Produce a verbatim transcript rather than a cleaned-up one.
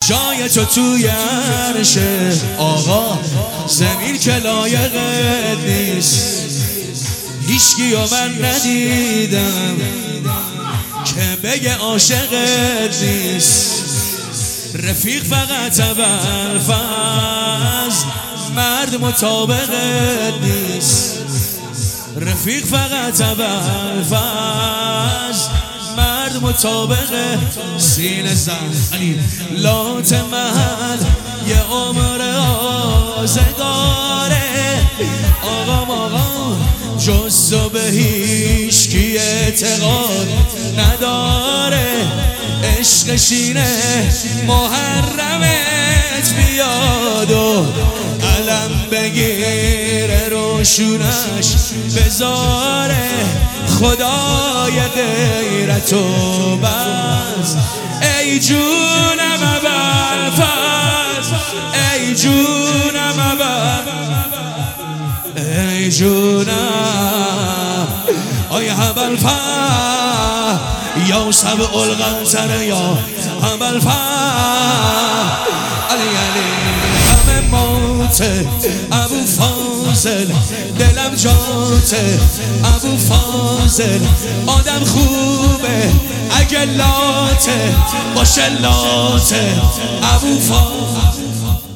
جای تو توی عرشه آقا، زمین که لایقت نیست. هیچکیو من ندیدم که بگه عاشقت نیست. رفیق فقط ابوالفضل، مرد مطابقت نیست. رفیق فقط ابوالفضل، مرد مطابقه. سینه زن علی لات محل یه عمر آزگاره. آقام آقا جز تو به هیچ کی اعتقاد نداره. عشق شینه محرمت بیاد و علم بگیره روشونش بذاره. خدای غیرت و بس ای جونم ابوالفضل، ای جونم ابوالفضل، ای جونم آی ابوالفضل. یا سبع القنطره یا ابوالفضل. علی علی همه موته ابوفاضل، دلم جاته ابوفاضل. آدم خوبه اگه لاته باشه لاته ابوفاضل.